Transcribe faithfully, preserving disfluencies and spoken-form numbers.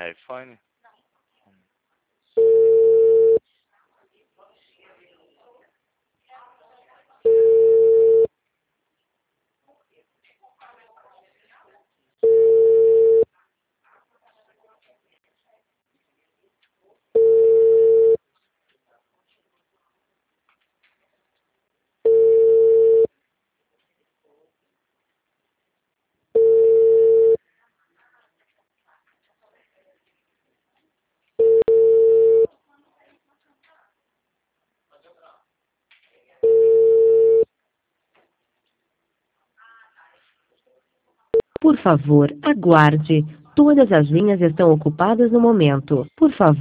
iPhone? Por favor, aguarde. Todas as linhas estão ocupadas no momento. Por favor.